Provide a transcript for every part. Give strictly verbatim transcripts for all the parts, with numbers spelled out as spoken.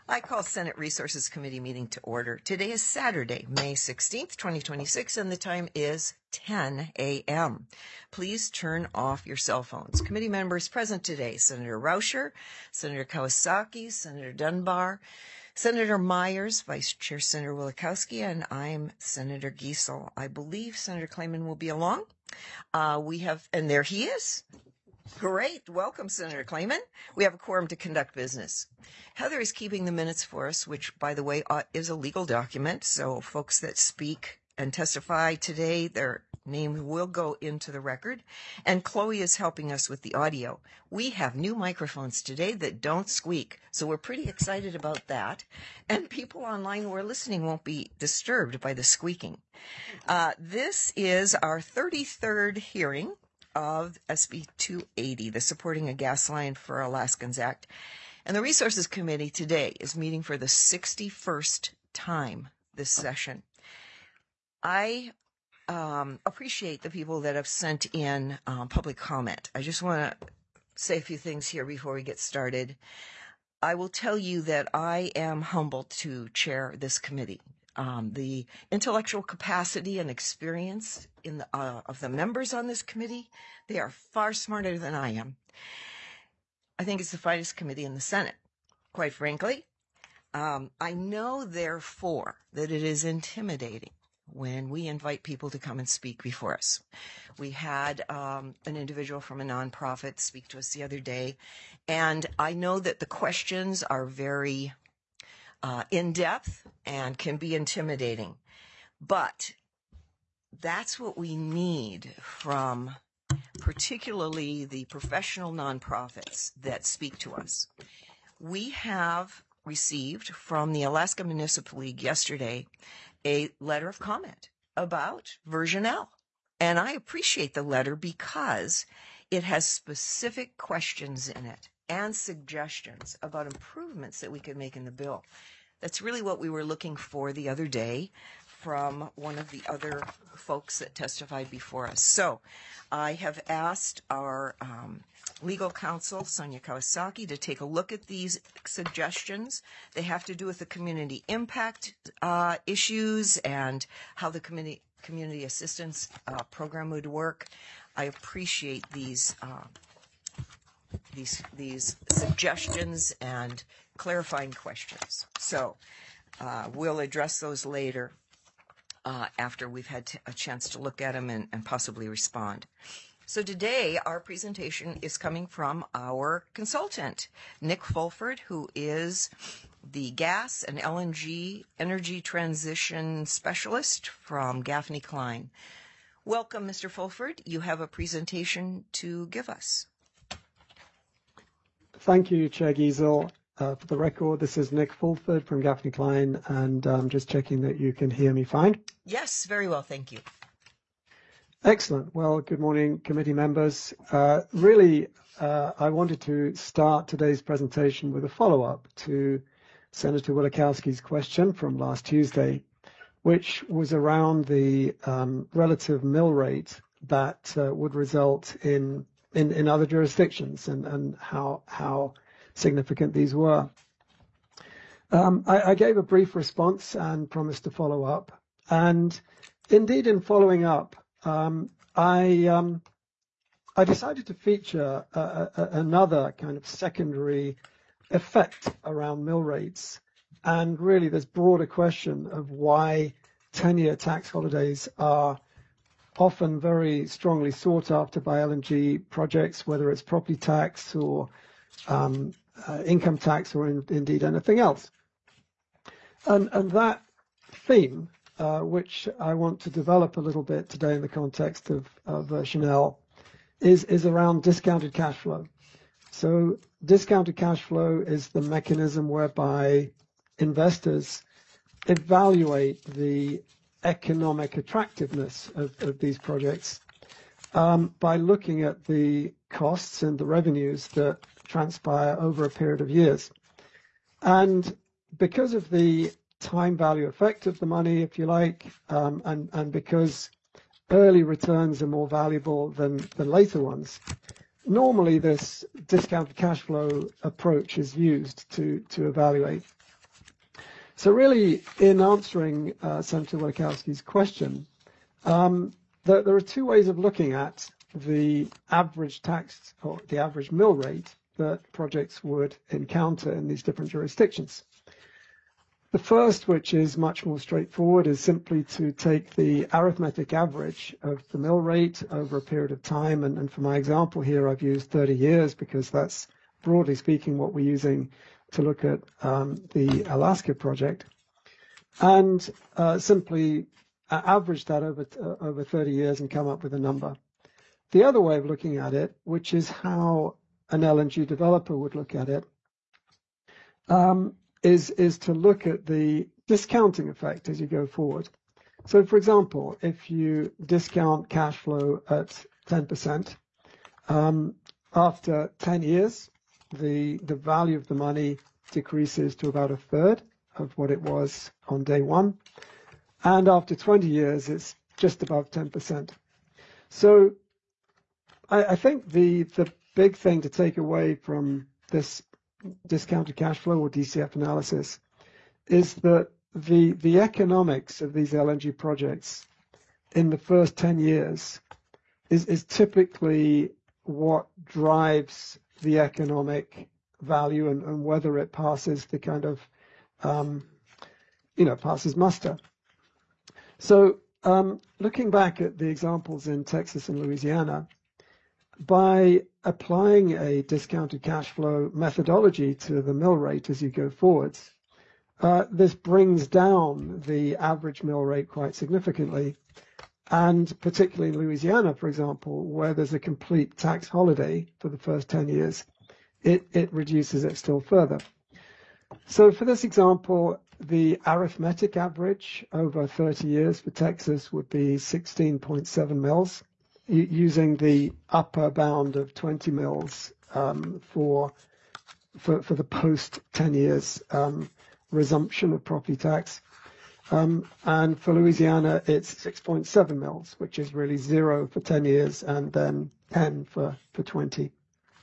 I call Senate Resources Committee meeting to order. Today is Saturday, May sixteenth, twenty twenty-six, and the time is ten a m Please turn off your cell phones. Committee members present today: Senator Rauscher, Senator Kawasaki, Senator Dunbar, Senator Myers, Vice Chair Senator Wielechowski, and I'm Senator Giesel. I believe Senator Clayman will be along. Uh, we have, and there he is. Great. Welcome, Senator Clayman. We have a quorum to conduct business. Heather is keeping the minutes for us, which, by the way, uh, is a legal document. So folks that speak and testify today, their name will go into the record. And Chloe is helping us with the audio. We have new microphones today that don't squeak, so we're pretty excited about that. And people online who are listening won't be disturbed by the squeaking. Uh, this is our thirty-third hearing of S B two eighty, the Supporting a Gas Line for Alaskans Act. And the Resources Committee today is meeting for the sixty-first time this session. I um, appreciate the people that have sent in um, public comment. I just want to say a few things here before we get started. I will tell you that I am humbled to chair this committee. Um, the intellectual capacity and experience in the, uh, of the members on this committee, they are far smarter than I am. I think it's the finest committee in the Senate, quite frankly. Um, I know, therefore, that it is intimidating when we invite people to come and speak before us. We had um, an individual from a nonprofit speak to us the other day, and I know that the questions are very Uh, in-depth and can be intimidating. But that's what we need from particularly the professional nonprofits that speak to us. We have received from the Alaska Municipal League yesterday a letter of comment about version L. And I appreciate the letter because it has specific questions in it and suggestions about improvements that we could make in the bill. That's really what we were looking for the other day from one of the other folks that testified before us. So I have asked our um, legal counsel, Sonia Kawasaki, to take a look at these suggestions. They have to do with the community impact uh, issues and how the community, community assistance uh, program would work. I appreciate these uh, these these suggestions and clarifying questions. So uh, we'll address those later uh, after we've had t- a chance to look at them and, and possibly respond. So today our presentation is coming from our consultant, Nick Fulford, who is the gas and L N G energy transition specialist from Gaffney Klein. Welcome, Mister Fulford. You have a presentation to give us. Thank you, Chair Giesel. Uh, for the record, this is Nick Fulford from Gaffney Klein, and I'm um, just checking that you can hear me fine. Yes, very well, thank you. Excellent. Well, good morning, committee members. Uh, really, uh, I wanted to start today's presentation with a follow-up to Senator Wielechowski's question from last Tuesday, which was around the um, relative mill rate that uh, would result in In, in other jurisdictions and, and how how significant these were. Um, I, I gave a brief response and promised to follow up. And indeed, in following up, um, I um, I decided to feature a, a, another kind of secondary effect around mill rates, and really this broader question of why ten-year tax holidays are often very strongly sought after by L N G projects, whether it's property tax or um, uh, income tax or in, indeed anything else. And, and that theme, uh, which I want to develop a little bit today in the context of, of version L, is, is around discounted cash flow. So discounted cash flow is the mechanism whereby investors evaluate the economic attractiveness of, of these projects um, by looking at the costs and the revenues that transpire over a period of years. And because of the time value effect of the money, if you like, um, and, and because early returns are more valuable than, than later ones, normally this discounted cash flow approach is used to, to evaluate. So really, in answering uh, Senator Wielechowski's question, um, there, there are two ways of looking at the average tax or the average mill rate that projects would encounter in these different jurisdictions. The first, which is much more straightforward, is simply to take the arithmetic average of the mill rate over a period of time. And, and for my example here, I've used thirty years because that's, broadly speaking, what we're using to look at um, the Alaska project. And uh, simply uh, average that over, uh, over thirty years and come up with a number. The other way of looking at it, which is how an L N G developer would look at it, um, is, is to look at the discounting effect as you go forward. So, for example, if you discount cash flow at ten percent, um, after ten years, the, the value of the money decreases to about a third of what it was on day one. And after twenty years, it's just above ten percent. So I, I think the, the big thing to take away from this discounted cash flow or D C F analysis is that the the economics of these L N G projects in the first ten years is, is typically what drives the economic value and, and whether it passes the kind of, um, you know, passes muster. So um, looking back at the examples in Texas and Louisiana, by applying a discounted cash flow methodology to the mill rate as you go forwards, uh, this brings down the average mill rate quite significantly. And particularly in Louisiana, for example, where there's a complete tax holiday for the first ten years, it, it reduces it still further. So for this example, the arithmetic average over thirty years for Texas would be sixteen point seven mils. Using the upper bound of twenty mils um, for, for for the post ten years um, resumption of property tax, um, and for Louisiana it's six point seven mils, which is really zero for ten years and then ten for for twenty.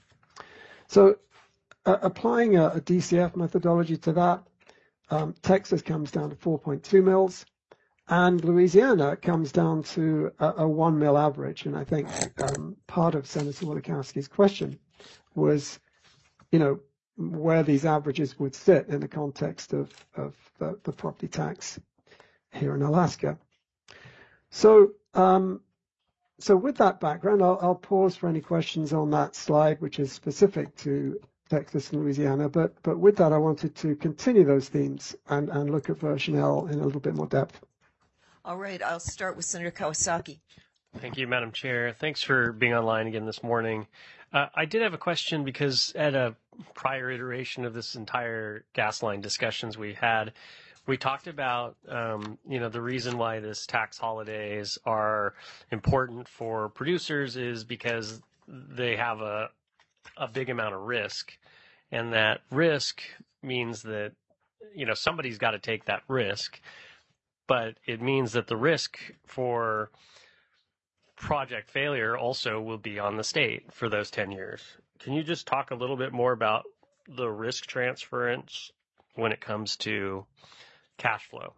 So uh, applying a, a D C F methodology to that, um, Texas comes down to four point two mils. And Louisiana comes down to a, a one mil average. And I think um, part of Senator Wielechowski's question was, you know, where these averages would sit in the context of, of the, the property tax here in Alaska. So, um, so with that background, I'll, I'll pause for any questions on that slide, which is specific to Texas and Louisiana. But, but with that, I wanted to continue those themes and, and look at version L in a little bit more depth. All right, I'll start with Senator Kawasaki. Thank you, Madam Chair. Thanks for being online again this morning. Uh, I did have a question because at a prior iteration of this entire gas line discussions we had, we talked about, um, you know, the reason why this tax holidays are important for producers is because they have a, a big amount of risk. And that risk means that, you know, somebody's got to take that risk. But it means that the risk for project failure also will be on the state for those ten years. Can you just talk a little bit more about the risk transference when it comes to cash flow?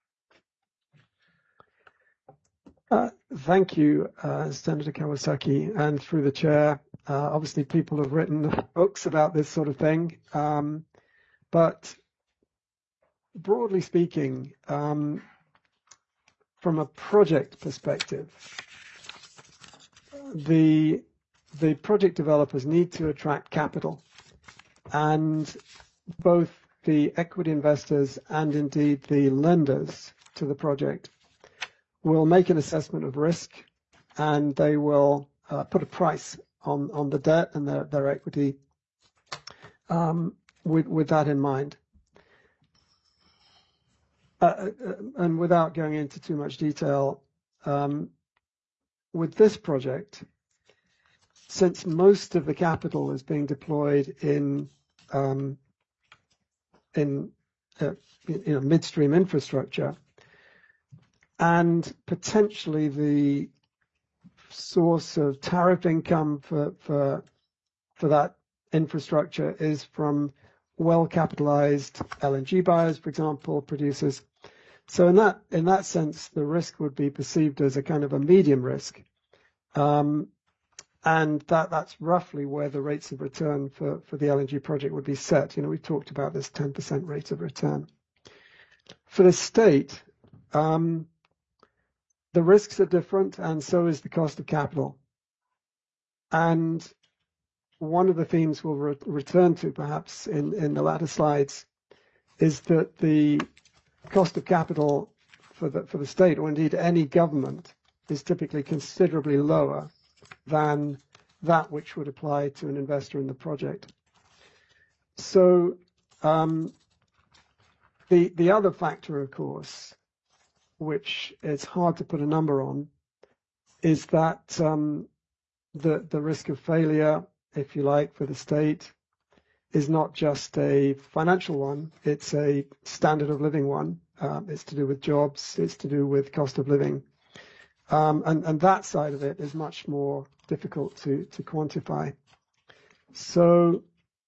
Uh, thank you, uh, Senator Kawasaki, and through the chair. Uh, obviously, people have written books about this sort of thing, um, but broadly speaking, um, from a project perspective, the the project developers need to attract capital, and both the equity investors and indeed the lenders to the project will make an assessment of risk, and they will uh, put a price on on the debt and their, their equity um, with with that in mind. Uh, and without going into too much detail, um, with this project, since most of the capital is being deployed in um, in uh, you know, midstream infrastructure, and potentially the source of tariff income for for for that infrastructure is from well-capitalized L N G buyers, for example, producers. So in that in that sense, the risk would be perceived as a kind of a medium risk. Um, and that, that's roughly where the rates of return for, for the L N G project would be set. You know, we've talked about this ten percent rate of return. For the state, um, the risks are different, and so is the cost of capital. And one of the themes we'll re return to perhaps in, in the latter slides is that the cost of capital for the, for the state, or indeed any government, is typically considerably lower than that which would apply to an investor in the project. So um, the, the other factor, of course, which it's hard to put a number on, is that um, the, the risk of failure, if you like, for the state is not just a financial one, it's a standard of living one. Um, it's to do with jobs, it's to do with cost of living. Um, and, and that side of it is much more difficult to, to quantify. So,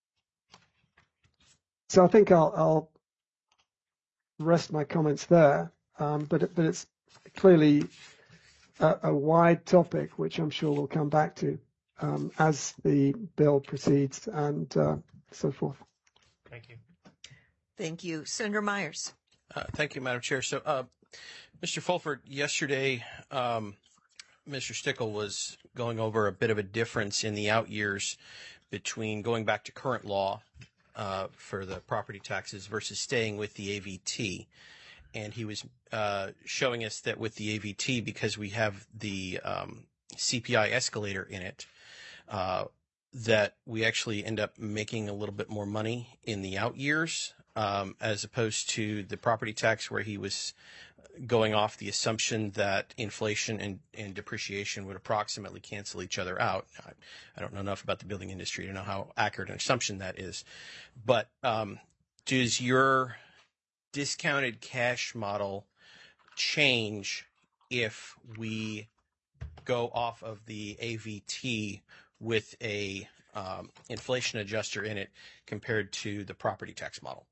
so I think I'll, I'll rest my comments there. Um, but, it, but it's clearly a, a wide topic, which I'm sure we'll come back to um, as the bill proceeds and uh, so forth. Thank you. Thank you. Senator Myers. Uh, thank you, Madam Chair. So, uh, Mister Fulford, yesterday, um, Mister Stickle was going over a bit of a difference in the out years between going back to current law uh, for the property taxes versus staying with the A V T. And he was uh, showing us that with the A V T, because we have the um, C P I escalator in it, uh, that we actually end up making a little bit more money in the out years, um, as opposed to the property tax, where he was going off the assumption that inflation and, and depreciation would approximately cancel each other out. I, I don't know enough about the building industry to know how accurate an assumption that is. But um, does your discounted cash model change if we go off of the A V T with a um, inflation adjuster in it compared to the property tax model?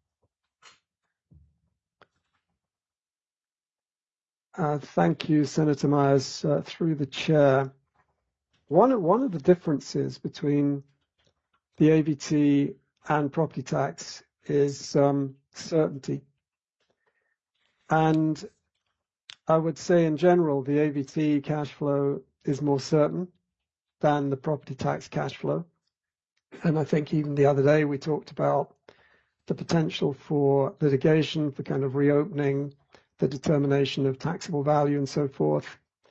Uh, thank you, Senator Myers, uh, through the chair. One, one of the differences between the A V T and property tax is um, certainty. And I would say in general, the A V T cash flow is more certain than the property tax cash flow. And I think even the other day we talked about the potential for litigation, for kind of reopening the determination of taxable value and so forth.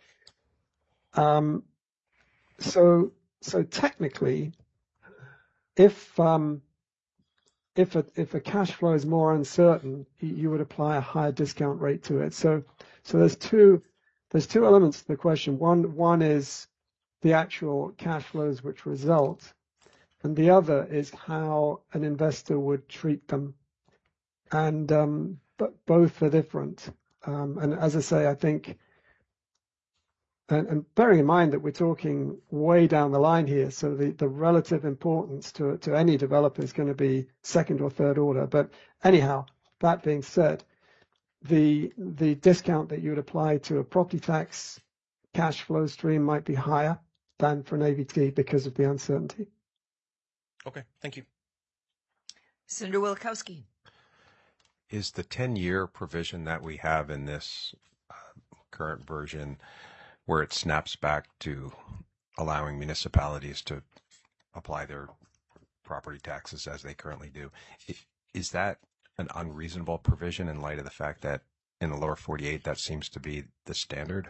Um, so, so technically, if um, if a if a cash flow is more uncertain, you would apply a higher discount rate to it. So, so there's two there's two elements to the question. One one is the actual cash flows which result, and the other is how an investor would treat them. And um, but both are different. Um, and as I say, I think, and, and bearing in mind that we're talking way down the line here, so the, the relative importance to, to any developer is going to be second or third order. But anyhow, that being said, the the discount that you would apply to a property tax cash flow stream might be higher than for an A V T because of the uncertainty. Okay, thank you. Senator Wielechowski. Is the ten-year provision that we have in this uh, current version, where it snaps back to allowing municipalities to apply their property taxes as they currently do, is that an unreasonable provision in light of the fact that in the lower forty-eight that seems to be the standard?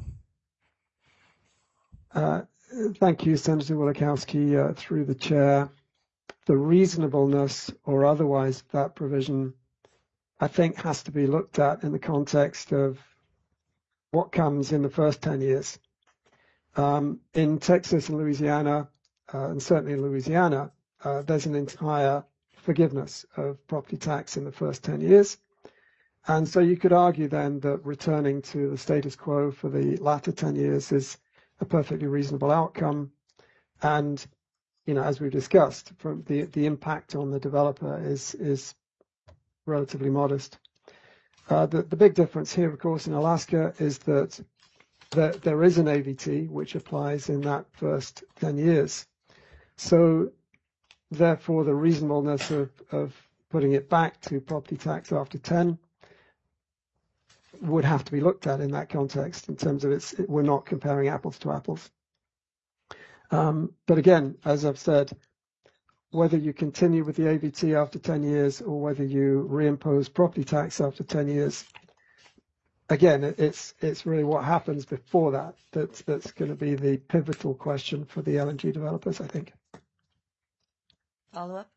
Uh, thank you, Senator Wielechowski, uh, through the chair. The reasonableness or otherwise of that provision, I think, has to be looked at in the context of what comes in the first ten years. Um, in Texas and Louisiana, uh, and certainly in Louisiana, uh, there's an entire forgiveness of property tax in the first ten years. And so you could argue then that returning to the status quo for the latter ten years is a perfectly reasonable outcome. And you know, as we've discussed, from the the impact on the developer is is relatively modest. Uh, the the big difference here, of course, in Alaska is that there there is an A V T which applies in that first ten years. So therefore, the reasonableness of of putting it back to property tax after ten would have to be looked at in that context in terms of it's, we're not comparing apples to apples. Um, but again, as I've said, whether you continue with the A V T after ten years or whether you reimpose property tax after ten years, again, it's it's really what happens before that that's, that's going to be the pivotal question for the L N G developers, I think. Follow up?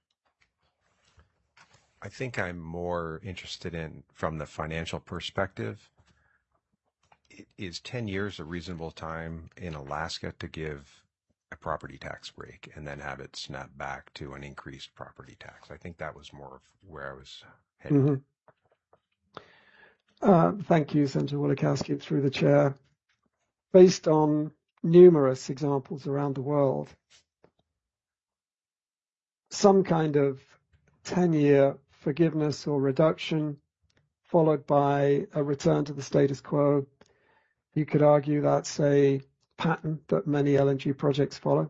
I think I'm more interested in, from the financial perspective, is ten years a reasonable time in Alaska to give a property tax break and then have it snap back to an increased property tax? I think that was more of where I was headed. Mm-hmm. Uh, thank you, Senator Wielechowski, through the chair. Based on numerous examples around the world, some kind of ten-year forgiveness or reduction followed by a return to the status quo, you could argue that's a pattern that many L N G projects follow.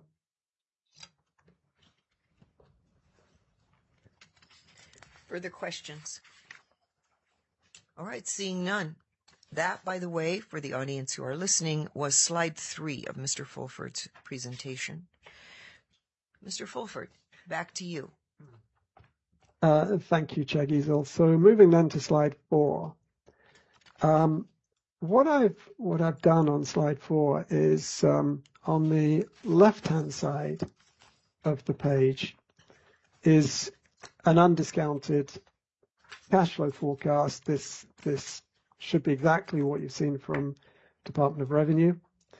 Further questions? All right, seeing none. That, by the way, for the audience who are listening, was slide three of Mister Fulford's presentation. Mister Fulford, back to you. Uh, thank you, Chair Giesel. So moving then to slide four. Um, what I've what I've done on slide four is um, on the left-hand side of the page is an undiscounted cash flow forecast. This this should be exactly what you've seen from Department of Revenue.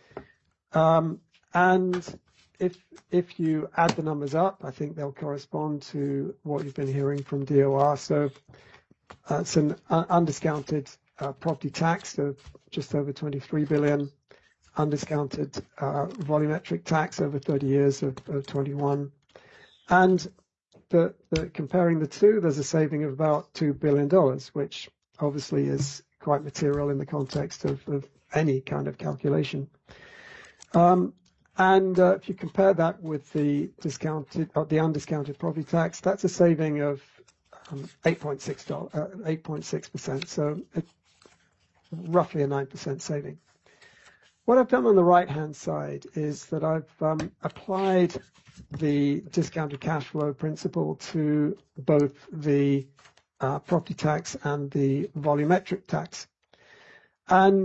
Um, and if if you add the numbers up, I think they'll correspond to what you've been hearing from D O R. So uh, it's an uh, undiscounted uh, property tax of just over twenty-three billion dollars, undiscounted uh, volumetric tax over thirty years of, of twenty-one, and the, the, comparing the two, there's a saving of about two billion dollars, which obviously is quite material in the context of, of any kind of calculation. Um, And uh, if you compare that with the discounted, or the undiscounted property tax, that's a saving of um, eight point six percent, so it, roughly a nine percent saving. What I've done on the right-hand side is that I've um, applied the discounted cash flow principle to both the uh, property tax and the volumetric tax. And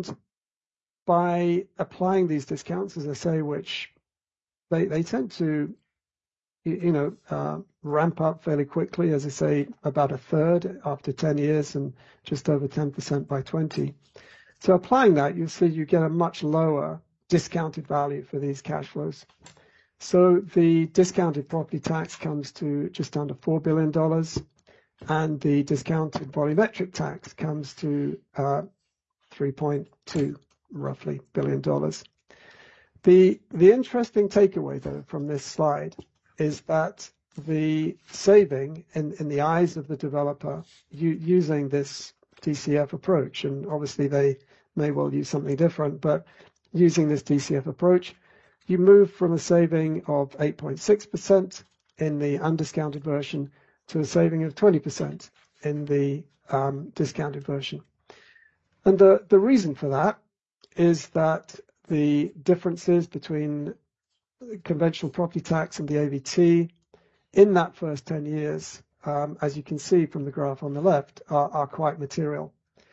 by applying these discounts, as I say, which they they tend to, you know, uh, ramp up fairly quickly, as I say, about a third after ten years and just over ten percent by twenty. So applying that, you see you get a much lower discounted value for these cash flows. So the discounted property tax comes to just under four billion dollars, and the discounted volumetric tax comes to uh, three point two roughly billion dollars. The the interesting takeaway though from this slide is that the saving in, in the eyes of the developer u- using this D C F approach, and obviously they may well use something different, but using this D C F approach, you move from a saving of eight point six percent in the undiscounted version to a saving of twenty percent in the um, discounted version. And the, the reason for that is that the differences between conventional property tax and the A V T in that first ten years, um, as you can see from the graph on the left, are, are quite material.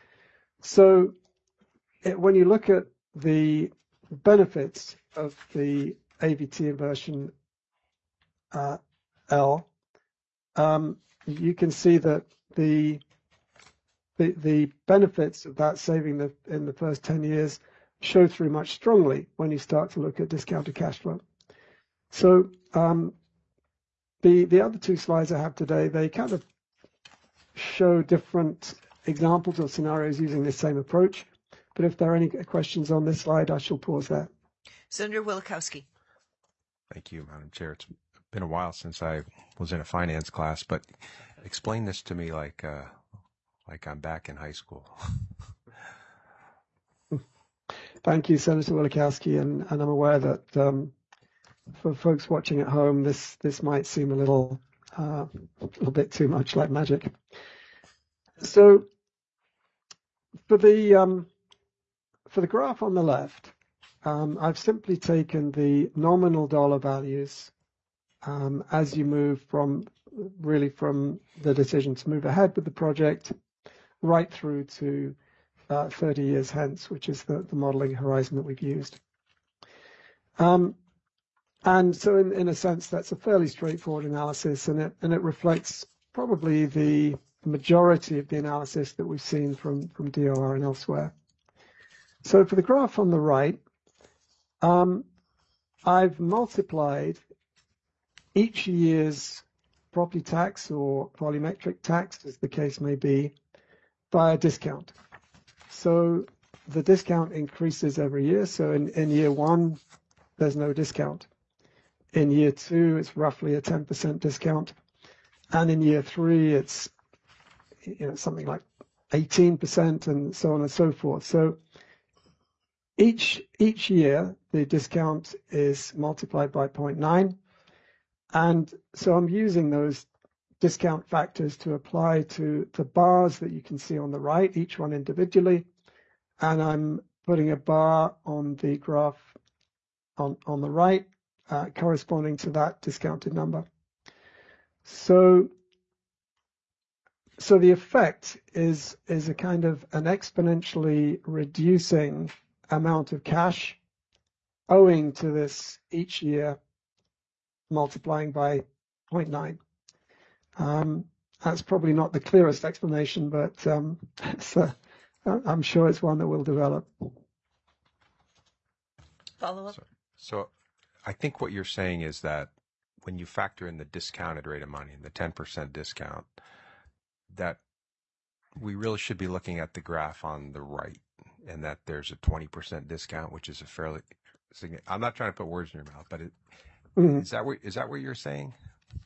So it, when you look at the benefits of the A V T inversion uh, L, um, you can see that the, the the benefits of that saving the, in the first ten years show through much strongly when you start to look at discounted cash flow. So um, the the other two slides I have today, they kind of show different examples of scenarios using this same approach. But if there are any questions on this slide, I shall pause there. Senator Wielechowski. Thank you, Madam Chair. It's been a while since I was in a finance class, but explain this to me like uh, like I'm back in high school. Thank you, Senator Wielechowski, and, and I'm aware that um, for folks watching at home, this this might seem a little uh, a little bit too much like magic. So for the um, for the graph on the left, um, I've simply taken the nominal dollar values um, as you move from really from the decision to move ahead with the project right through to uh, thirty years hence, which is the, the modeling horizon that we've used. Um, and so in, in a sense, that's a fairly straightforward analysis, and it, and it reflects probably the majority of the analysis that we've seen from, from D O R and elsewhere. So for the graph on the right, um, I've multiplied each year's property tax or volumetric tax, as the case may be, by a discount. So the discount increases every year. So in, in year one, there's no discount. In year two, it's roughly a ten percent discount. And in year three, it's you know something like eighteen percent and so on and so forth. So each each year, the discount is multiplied by zero point nine. And so I'm using those discount factors to apply to the bars that you can see on the right, each one individually. And I'm putting a bar on the graph on, on the right, uh, corresponding to that discounted number. So, so the effect is, is a kind of an exponentially reducing amount of cash owing to this each year multiplying by zero point nine. Um, that's probably not the clearest explanation, but um, it's a, I'm sure it's one that will develop. Follow up? So, so I think what you're saying is that when you factor in the discounted rate of money, the ten percent discount, that we really should be looking at the graph on the right, and that there's a twenty percent discount, which is a fairly significant. I'm not trying to put words in your mouth, but it, mm-hmm. is that what is that what you're saying?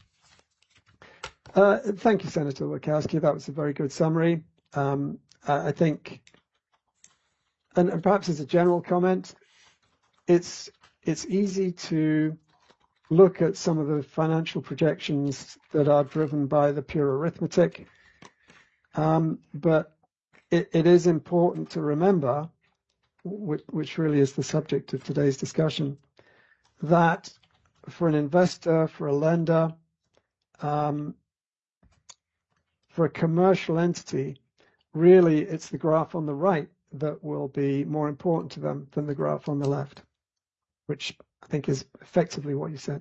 Uh, thank you, Senator Wielechowski. That was a very good summary. Um, I think, and, and perhaps as a general comment, it's it's easy to look at some of the financial projections that are driven by the pure arithmetic, um, but it, it is important to remember, which, which really is the subject of today's discussion, that for an investor, for a lender, um, for a commercial entity, really it's the graph on the right that will be more important to them than the graph on the left, which I think is effectively what you said.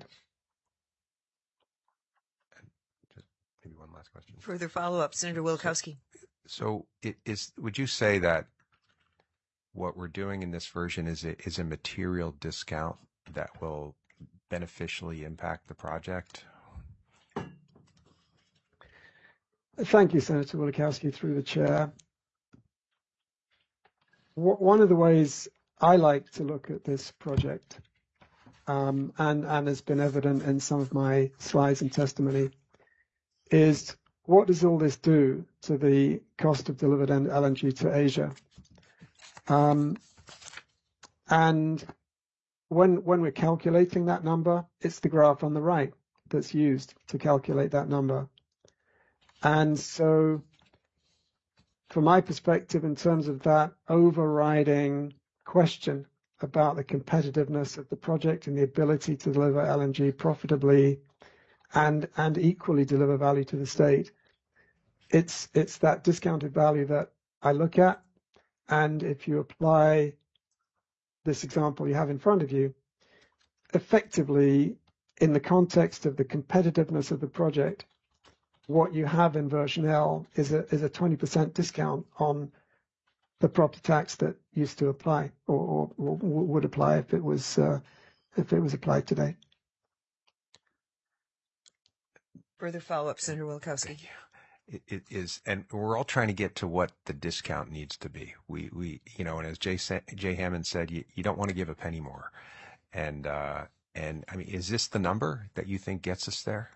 Just maybe one last question. Further follow-up, Senator Wielechowski. So, so it is, would you say that what we're doing in this version is a, is a material discount that will beneficially impact the project? Thank you, Senator Wielechowski, through the chair. One of the ways I like to look at this project, um, and, and has been evident in some of my slides and testimony, is what does all this do to the cost of delivered L N G to Asia? Um, and when, when we're calculating that number, it's the graph on the right that's used to calculate that number. And so from my perspective, in terms of that overriding question about the competitiveness of the project and the ability to deliver L N G profitably and, and equally deliver value to the state, it's, it's that discounted value that I look at. And if you apply this example you have in front of you, effectively, in the context of the competitiveness of the project, what you have in version L is a is a twenty percent discount on the property tax that used to apply or, or, or would apply if it was uh, if it was applied today. Further follow-up, Senator Wielechowski. It, it is, and we're all trying to get to what the discount needs to be. We we you know, and as Jay Jay Hammond said, you, you don't want to give a penny more, and uh, And I mean, is this the number that you think gets us there?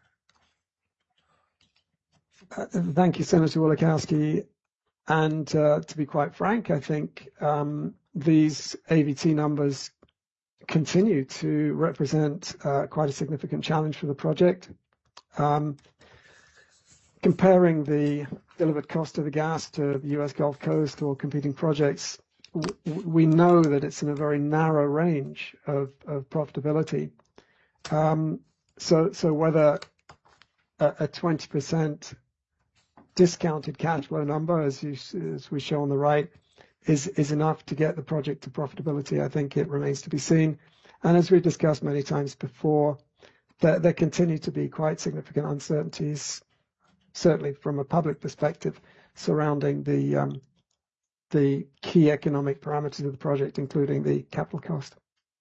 Uh, thank you, Senator Wielechowski. And uh, to be quite frank, I think um, these A V T numbers continue to represent uh, quite a significant challenge for the project. Um, comparing the delivered cost of the gas to the U S Gulf Coast or competing projects, w- we know that it's in a very narrow range of, of profitability. Um, so, so whether a, a twenty percent discounted cash flow number, as you, as we show on the right, is is enough to get the project to profitability, I think it remains to be seen. And as we've discussed many times before, there, there continue to be quite significant uncertainties, certainly from a public perspective, surrounding the um, the key economic parameters of the project, including the capital cost.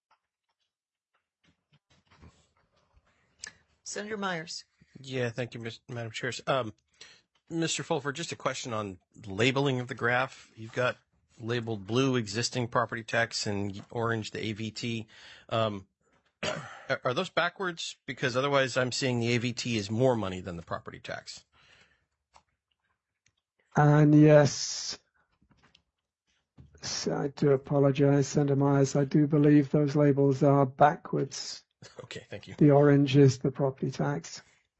Senator Myers. Yeah, thank you, Miz Madam Chair. Um, Mister Fulford, just a question on labeling of the graph. You've got labeled blue existing property tax and orange the A V T. Um, are those backwards? Because otherwise I'm seeing the A V T is more money than the property tax. And yes, I do apologize, Senator Myers. I do believe those labels are backwards. Okay, thank you. The orange is the property tax.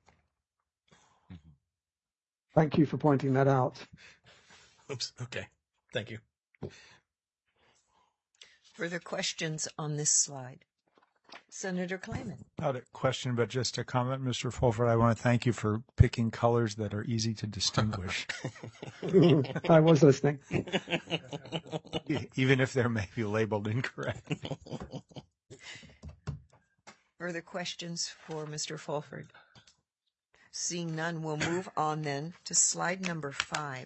Thank you for pointing that out. Oops. Okay. Thank you. Further questions on this slide? Senator Kleiman. Not a question, but just a comment, Mister Fulford. I want to thank you for picking colors that are easy to distinguish, I was listening. even if they're maybe labeled incorrect. Further questions for Mister Fulford? Seeing none, we'll move on then to slide number five.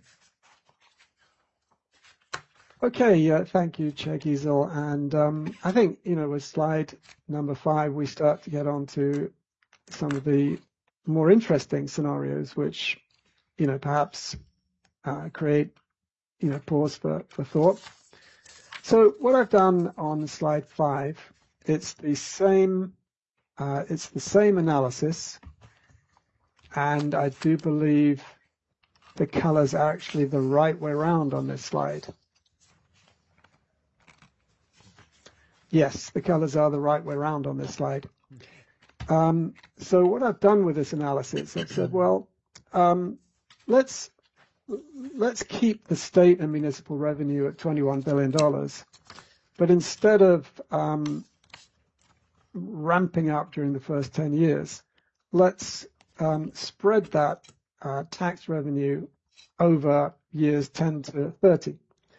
Okay, uh, thank you, Chair Giesel. And um, I think, you know, with slide number five, we start to get on to some of the more interesting scenarios, which, you know, perhaps uh, create, you know, pause for, for thought. So what I've done on slide five, it's the same, uh, it's the same analysis. And I do believe the colors are actually the right way around on this slide. Yes, the colors are the right way around on this slide. Um, so what I've done with this analysis, I've said, well, um, let's let's keep the state and municipal revenue at twenty-one billion dollars, but instead of um, ramping up during the first ten years, let's um, spread that uh, tax revenue over years ten to thirty.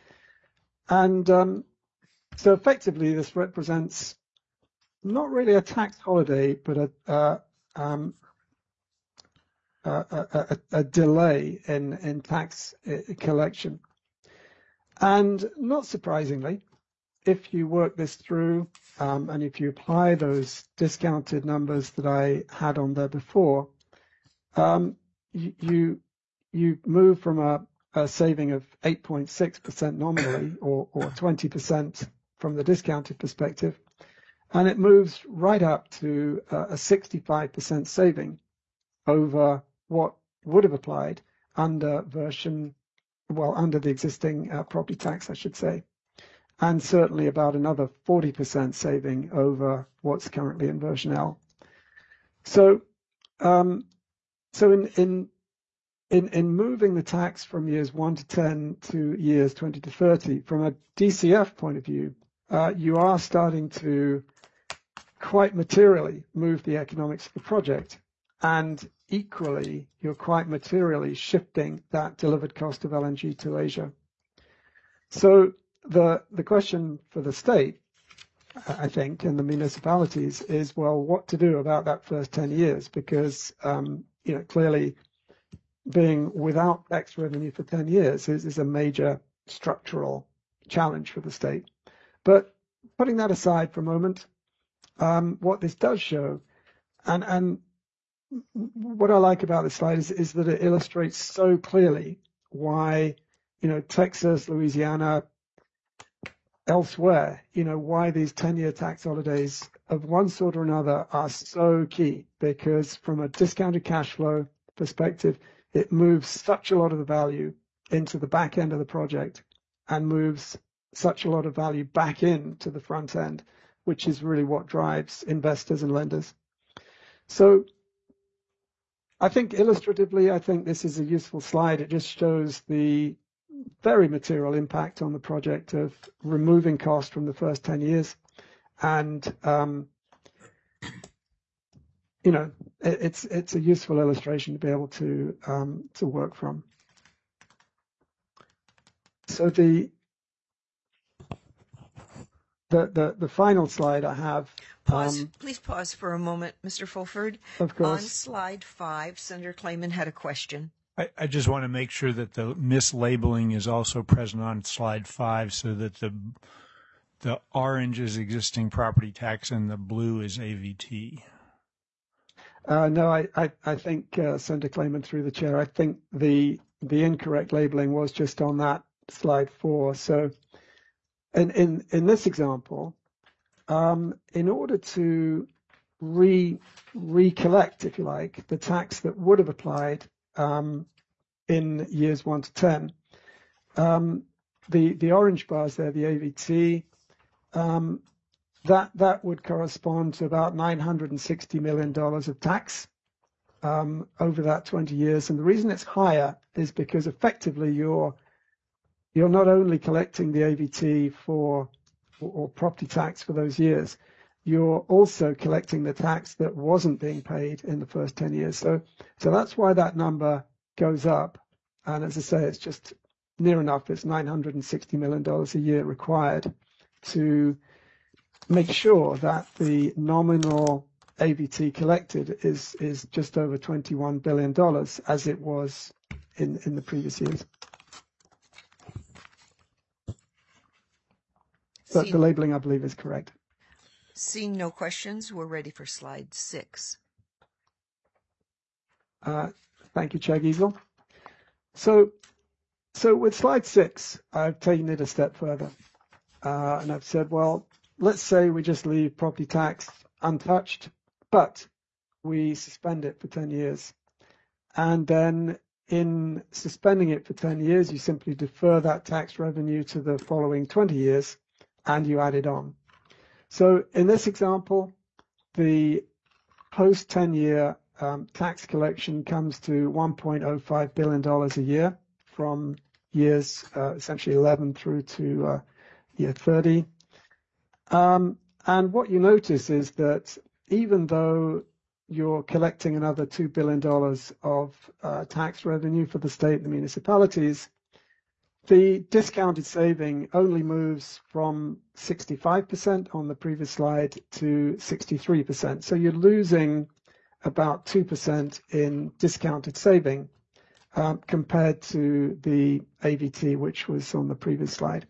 And um, so effectively, this represents not really a tax holiday, but a, uh, um, a, a, a, a delay in, in tax collection. And not surprisingly, if you work this through um, and if you apply those discounted numbers that I had on there before, um, you, you, you move from a, a saving of eight point six percent nominally or, or twenty percent from the discounted perspective, and it moves right up to uh, a sixty-five percent saving over what would have applied under version, well, under the existing uh, property tax, I should say, and certainly about another forty percent saving over what's currently in version L. So, um, so in in in in moving the tax from years one to ten to years twenty to thirty, from a D C F point of view, uh, you are starting to quite materially move the economics of the project, and equally, you're quite materially shifting that delivered cost of L N G to Asia. So the the question for the state, I think, and the municipalities is, well, what to do about that first ten years? Because um, you know, clearly, being without tax revenue for ten years is, is a major structural challenge for the state. But putting that aside for a moment, um, what this does show, and and what I like about this slide is, is that it illustrates so clearly why, you know, Texas, Louisiana, elsewhere, you know, why these ten-year tax holidays of one sort or another are so key, because from a discounted cash flow perspective, it moves such a lot of the value into the back end of the project and moves such a lot of value back into the front end, which is really what drives investors and lenders. So I think illustratively, I think this is a useful slide. It just shows the very material impact on the project of removing cost from the first ten years. And, um, you know, it, it's it's a useful illustration to be able to um, to work from. So the the the, the final slide I have. Pause. Um, Please pause for a moment, Mister Fulford. Of course. On slide five, Senator Clayman had a question. I, I just want to make sure that the mislabeling is also present on slide five, so that the the orange is existing property tax and the blue is A V T. Uh, no, I, I, I think uh, Senator Clayman, through the chair, I think the the incorrect labeling was just on that slide four. So in, in, in this example, um, in order to re recollect, if you like, the tax that would have applied um, in years one to ten, um, the, the orange bars there, the A V T, um, That that would correspond to about nine hundred sixty million dollars of tax um, over that twenty years. And the reason it's higher is because effectively you're you're not only collecting the A V T for or, or property tax for those years, you're also collecting the tax that wasn't being paid in the first ten years. So so that's why that number goes up. And as I say, it's just near enough. It's nine hundred sixty million dollars a year required to make sure that the nominal A V T collected is is just over twenty-one billion dollars, as it was in, in the previous years. But See, the labeling, I believe, is correct. Seeing no questions, we're ready for slide six. Uh, thank you, Chair Giesel. So, so with slide six, I've taken it a step further. Uh, and I've said, well, let's say we just leave property tax untouched, but we suspend it for ten years. And then in suspending it for ten years, you simply defer that tax revenue to the following twenty years and you add it on. So in this example, the post ten year um, tax collection comes to one point oh five billion dollars a year from years uh, essentially eleven through to uh, year thirty. Um, and what you notice is that even though you're collecting another two billion dollars of uh, tax revenue for the state and the municipalities, the discounted saving only moves from sixty-five percent on the previous slide to sixty-three percent. So you're losing about two percent in discounted saving um, compared to the A V T, which was on the previous slide.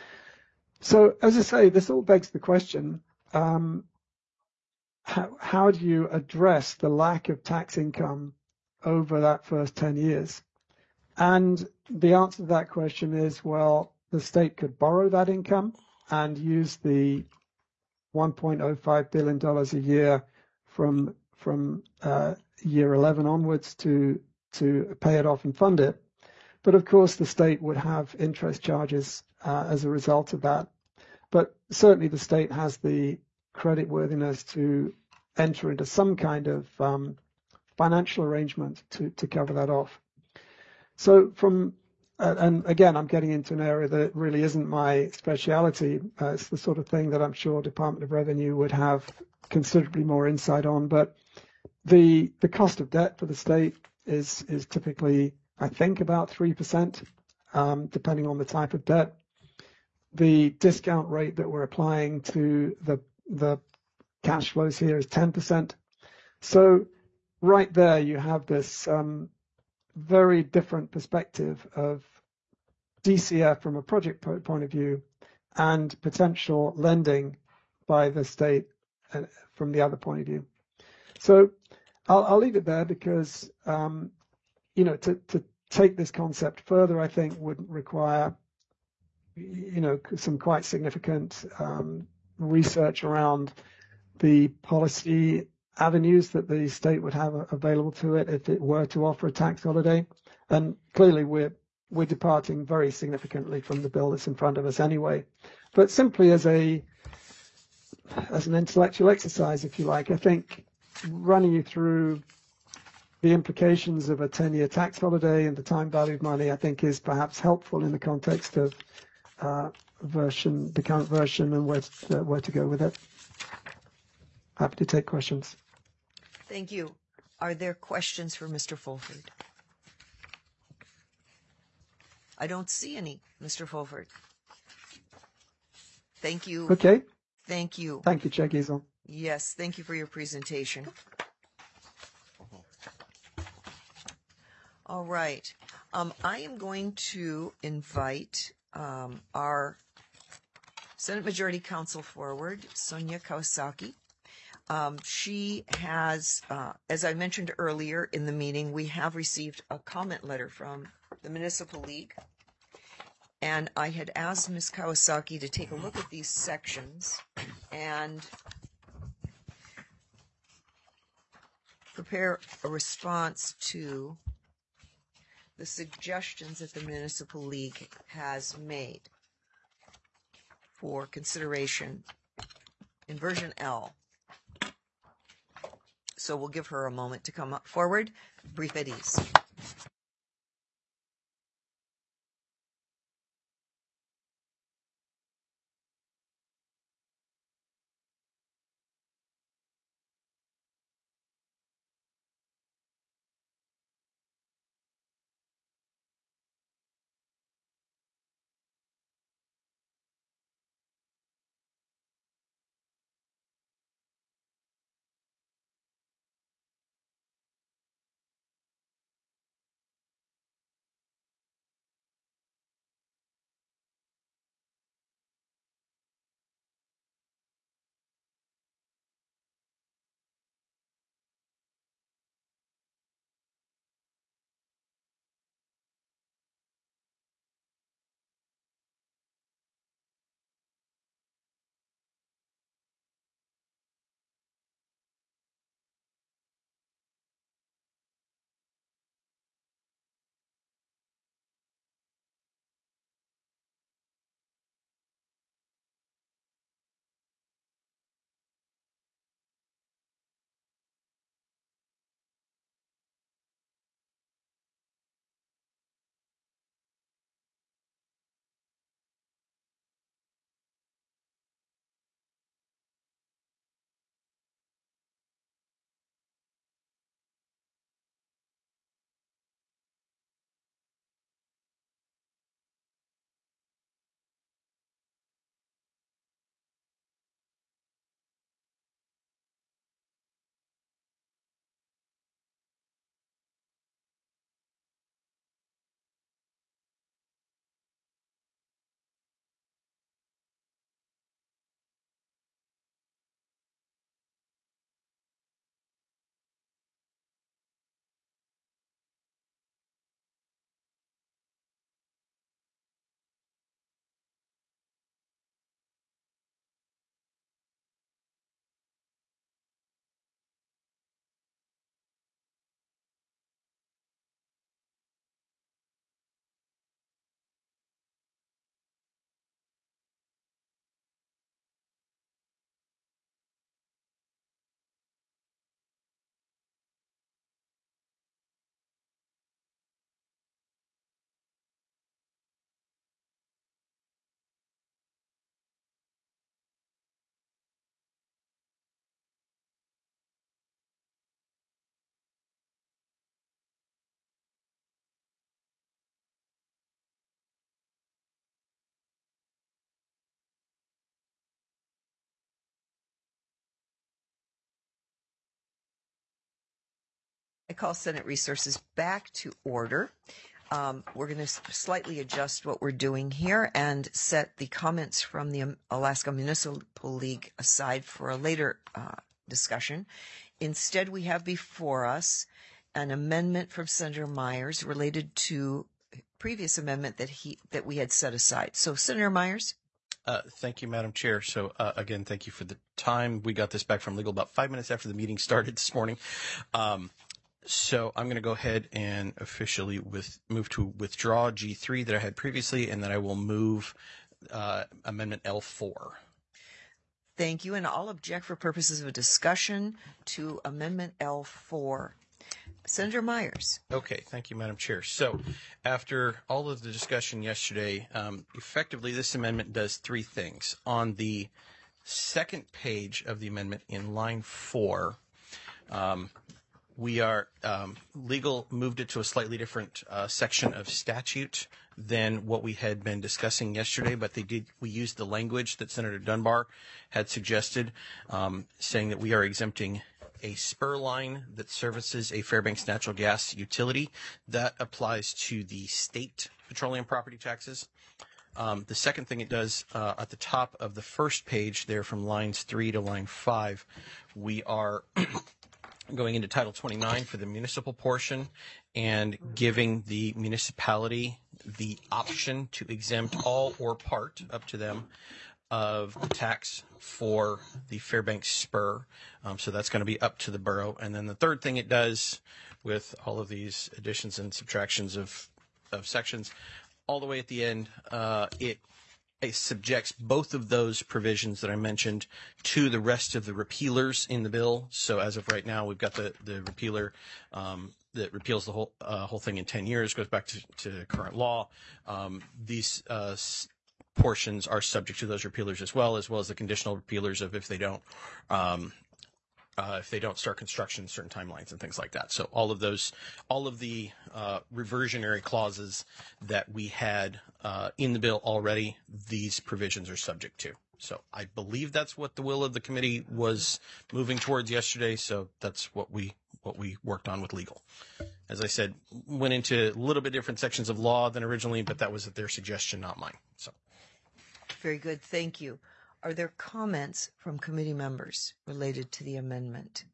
So, as I say, this all begs the question, um, how, how do you address the lack of tax income over that first ten years? And the answer to that question is, well, the state could borrow that income and use the one point oh five billion dollars a year from from uh, year eleven onwards to to pay it off and fund it. But of course, the state would have interest charges uh, as a result of that. But certainly the state has the creditworthiness to enter into some kind of um, financial arrangement to, to cover that off. So from, uh, and again, I'm getting into an area that really isn't my speciality. Uh, it's the sort of thing that I'm sure Department of Revenue would have considerably more insight on. But the the cost of debt for the state is is typically, I think, about three percent, um, depending on the type of debt. The discount rate that we're applying to the the cash flows here is ten percent. So right there you have this um, very different perspective of D C F from a project point of view and potential lending by the state from the other point of view. So I'll, I'll leave it there because, um, you know, to, to take this concept further, I think would require, you know, some quite significant um, research around the policy avenues that the state would have available to it if it were to offer a tax holiday. And clearly we're we're departing very significantly from the bill that's in front of us anyway. But simply as a as an intellectual exercise, if you like, I think running you through the implications of a ten-year tax holiday and the time value of money, I think, is perhaps helpful in the context of uh, version, the current version, and where to, where to go with it. Happy to take questions. Thank you. Are there questions for Mister Fulford? I don't see any, Mister Fulford. Thank you. Okay. Thank you. Thank you, Chair Giesel. Yes, thank you for your presentation. All right. Um, I am going to invite um, our Senate Majority Counsel forward, Sonia Kawasaki. Um, she has, uh, as I mentioned earlier in the meeting, we have received a comment letter from the Municipal League. And I had asked Miz Kawasaki to take a look at these sections and prepare a response to the suggestions that the Municipal League has made for consideration in version L. So we'll give her a moment to come up forward. Brief at ease. I call Senate Resources back to order. Um, we're going to slightly adjust what we're doing here and set the comments from the Alaska Municipal League aside for a later uh, discussion. Instead, we have before us an amendment from Senator Myers related to previous amendment that he that we had set aside. So, Senator Myers. Uh, thank you, Madam Chair. So uh, again, thank you for the time. We got this back from legal about five minutes after the meeting started this morning. Um, so I'm going to go ahead and officially with move to withdraw G three that I had previously, and then I will move uh, Amendment L four. Thank you, and I'll object for purposes of a discussion to Amendment L four. Senator Myers. Okay, thank you, Madam Chair. So after all of the discussion yesterday, um, effectively this amendment does three things. On the second page of the amendment in line four, um, we are, um, legal moved it to a slightly different uh, section of statute than what we had been discussing yesterday, but they did, we used the language that Senator Dunbar had suggested, um, saying that we are exempting a spur line that services a Fairbanks natural gas utility. That applies to the state petroleum property taxes. Um, the second thing it does, uh, at the top of the first page there from lines three to line five, we are going into Title twenty-nine for the municipal portion and giving the municipality the option to exempt all or part, up to them, of the tax for the Fairbanks spur. Um, so that's going to be up to the borough. And then the third thing it does with all of these additions and subtractions of, of sections, all the way at the end, uh, it, it subjects both of those provisions that I mentioned to the rest of the repealers in the bill. So as of right now, we've got the, the repealer um, that repeals the whole uh, whole thing in ten years, goes back to, to current law. Um, these uh, portions are subject to those repealers as well, as well as the conditional repealers of if they don't, um, uh, if they don't start construction, certain timelines and things like that. So all of those, all of the uh, reversionary clauses that we had uh, in the bill already, these provisions are subject to. So I believe that's what the will of the committee was moving towards yesterday. So that's what we what we worked on with legal. As I said, went into a little bit different sections of law than originally, but that was their suggestion, not mine. So. Very good. Thank you. Are there comments from committee members related to the amendment?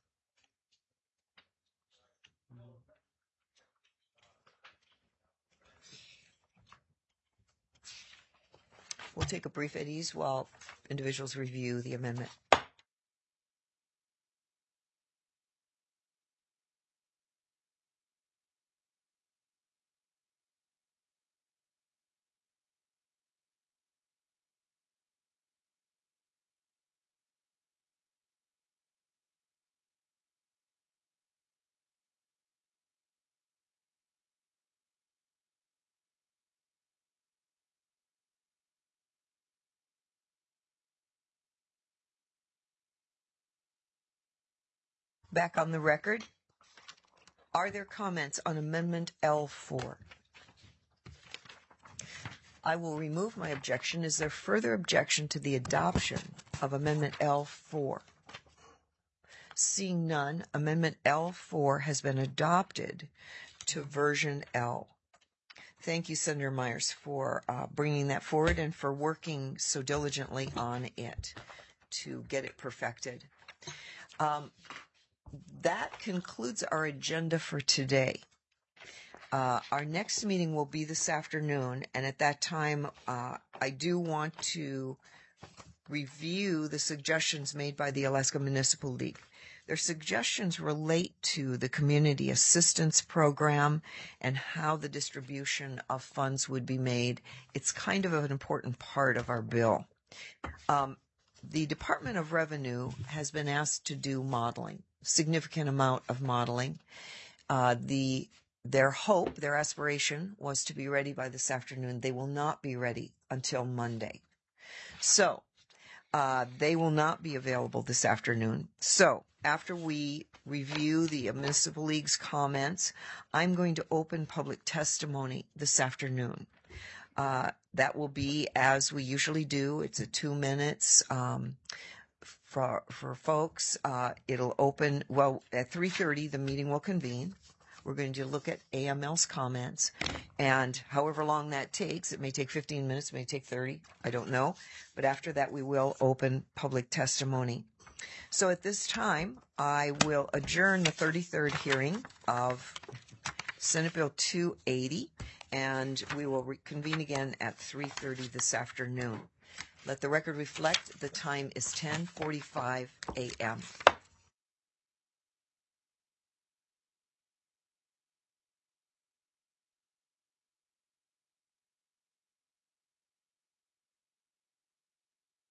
We'll take a brief at ease while individuals review the amendment. Back on the record, are there comments on Amendment L four? I will remove my objection. Is there further objection to the adoption of Amendment L four? Seeing none, Amendment L four has been adopted to version L. Thank you, Senator Myers, for uh, bringing that forward and for working so diligently on it to get it perfected. Um, That concludes our agenda for today. Uh, our next meeting will be this afternoon, and at that time, uh, I do want to review the suggestions made by the Alaska Municipal League. Their suggestions relate to the Community Assistance Program and how the distribution of funds would be made. It's kind of an important part of our bill. Um, the Department of Revenue has been asked to do modeling. Significant amount of modeling. Uh, the their hope, their aspiration was to be ready by this afternoon. They will not be ready until Monday. So uh, they will not be available this afternoon. So after we review the Municipal League's comments, I'm going to open public testimony this afternoon. Uh, that will be as we usually do. It's a two minutes. Um, For, for folks, uh, it'll open, well, at three thirty, the meeting will convene. We're going to look at A M L's comments, and however long that takes, it may take fifteen minutes, it may take thirty, I don't know. But after that, we will open public testimony. So at this time, I will adjourn the thirty-third hearing of Senate Bill two eighty, and we will reconvene again at three thirty this afternoon. Let the record reflect the time is ten forty-five a m